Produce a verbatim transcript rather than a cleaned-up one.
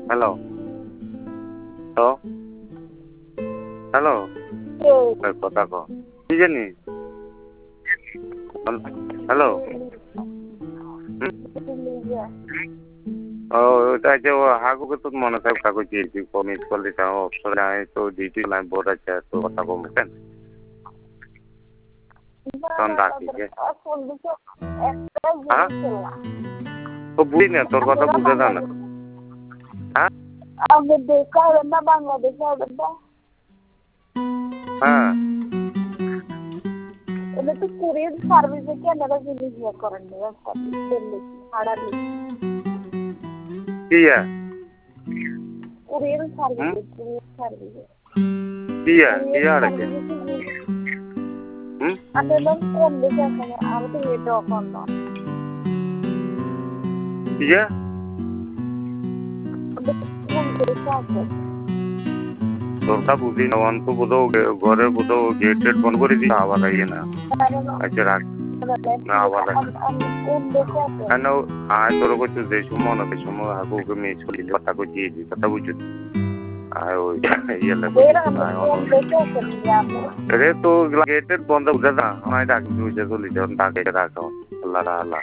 hello তো hello কথা ক কি জানি হ্যালো ও ওটা যে ও হাগুকে তো মনে থাকে কাগজ দিয়েছি মিস কল দিতে অপশন আয় তো ডিটি লাইন বোর্ড আছে তো কথা কম কেন তখন ডাকি হ্যাঁ তো বুঝি না তোর কথা বুঝে দাও না হ্যাঁ হ্যাঁ এটা তো কুরিয়ার সার্ভিসে কেনারা জিনিস ইয়ে করেন কিয়া কুরিয়ার সার্ভিসে কুরিয়ার সার্ভিসে কিয়া কিয়া রাখে হুম আমি একদম কম বেশি আসলে আমি তো এটা অফার না কিয়া কম বেশি আছে তোরটা বুঝি না অন্ত বোধ ঘরে বোধ গেট টেট বন্ধ করে দিই আবার আইয়ে না আচ্ছা রাখ না আবার কম বেশি আছে কেন আয় তোর করছো যে সময় না সময় হাগুকে মিস করি কথা কই দিয়ে দিই কথা বুঝছো আয় ওই ইয়ে লাগে রে তো গেট টেট বন্ধ করে না আমি ডাক বুঝে চলি যখন ডাকে রাখো আল্লাহ আল্লাহ